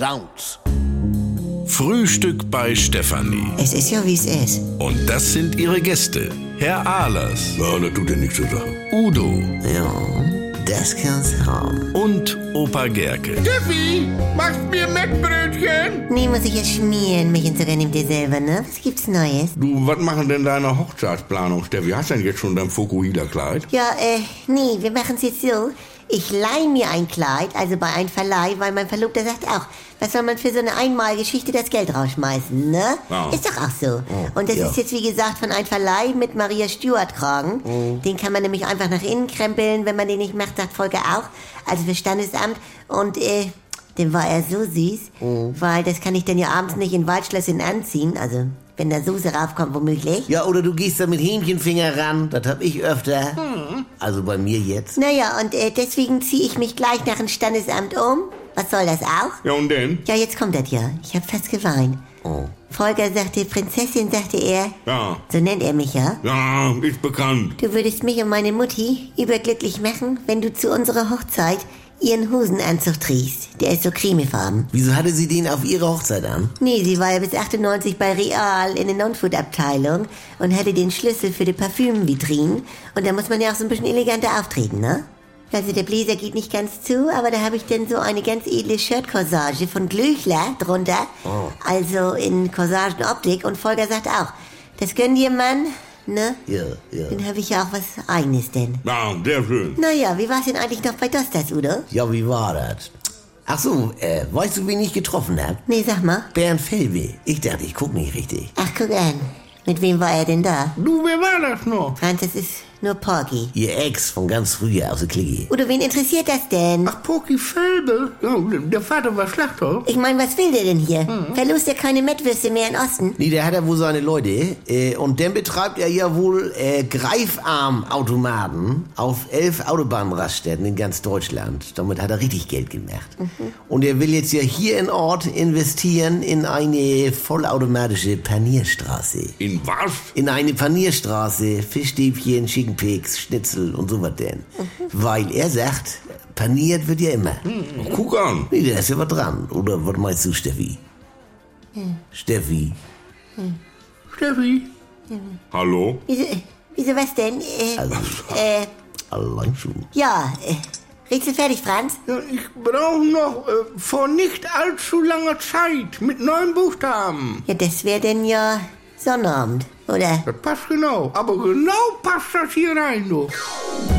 Sounds. Frühstück bei Stefanie. Es ist ja, wie es ist. Und das sind ihre Gäste. Herr Ahlers. Ja, das tut ja nichts zur Sache. Udo. Ja, das kann's haben. Und Opa Gerke. Steffi, machst mir Mettbrötchen? Nee, muss ich ja schmieren. Milch sogar nehmt ihr selber, ne? Was gibt's Neues? Du, was machen denn deine Hochzeitsplanung, Steffi? Hast du denn jetzt schon dein Fokuhila-Kleid? Ja, nee, wir machen's jetzt so. Ich leih mir ein Kleid, also bei einem Verleih, weil mein Verlobter sagt auch, was soll man für so eine Einmalgeschichte das Geld rausschmeißen, ne? Ja. Ist doch auch so. Und das ist jetzt, wie gesagt, von einem Verleih mit Maria Stuart-Kragen. Den kann man nämlich einfach nach innen krempeln, wenn man den nicht macht, sagt Volker auch. Also für Standesamt. Und, dem war er so süß, weil das kann ich dann ja abends nicht in Waldschlösschen anziehen, also wenn da Soße raufkommt, womöglich. Ja, oder du gehst da mit Hähnchenfinger ran, das hab ich öfter. Also bei mir jetzt. Naja, und deswegen ziehe ich mich gleich nach dem Standesamt um. Was soll das auch? Ja, und denn? Ja, jetzt kommt das ja. Ich hab fast geweint. Volker sagte, Prinzessin, sagte er. Ja. So nennt er mich ja. Ja, ist bekannt. Du würdest mich und meine Mutti überglücklich machen, wenn du zu unserer Hochzeit ihren Hosenanzug trägst. Der ist so cremefarben. Wieso hatte sie den auf ihre Hochzeit an? Nee, sie war ja bis 98 bei Real in der Non-Food-Abteilung und hatte den Schlüssel für die Parfümvitrinen. Und da muss man ja auch so ein bisschen eleganter auftreten, ne? Also der Bläser geht nicht ganz zu, aber da habe ich dann so eine ganz edle Shirt-Corsage von Glöchler drunter. Also in Corsagenoptik. Und Volker sagt auch, das gönn dir, Mann, ne? Ja. Dann habe ich ja auch was Eigenes denn. Ja, sehr schön. Naja, wie war's denn eigentlich noch bei Dostas, Udo? Ja, wie war das? Ach so, weißt du, wen ich getroffen hab? Nee, sag mal. Bernd Felbe. Ich dachte, ich guck nicht richtig. Ach, guck an. Mit wem war er denn da? Du, wer war das noch? Franz, das ist nur Porky. Ihr Ex von ganz früher aus der Clique. Udo, wen interessiert das denn? Ach, Poki Felbe. Ja, der Vater war Schlachter. Ich meine, was will der denn hier? Verlust er keine Mettwürste mehr in Osten? Nee, der hat ja wohl seine Leute. Und dann betreibt er ja wohl Greifarmautomaten auf 11 Autobahnraststätten in ganz Deutschland. Damit hat er richtig Geld gemacht. Und er will jetzt ja hier in Ort investieren in eine vollautomatische Panierstraße. In was? In eine Panierstraße, Fischstäbchen, Schinkenpicks, Schnitzel und sowas denn. Weil er sagt, paniert wird ja immer. Guck an. Nee, da ist ja was dran. Oder was meinst du, Steffi? Steffi? Steffi? Hallo? Wieso was denn? Also, allein schon. Ja, Rätsel fertig, Franz? Ja, ich brauche noch vor nicht allzu langer Zeit mit 9 Buchstaben. Ja, das wäre denn ja Sonnabend, oder? Das passt genau. Aber genau passt das hier rein, du.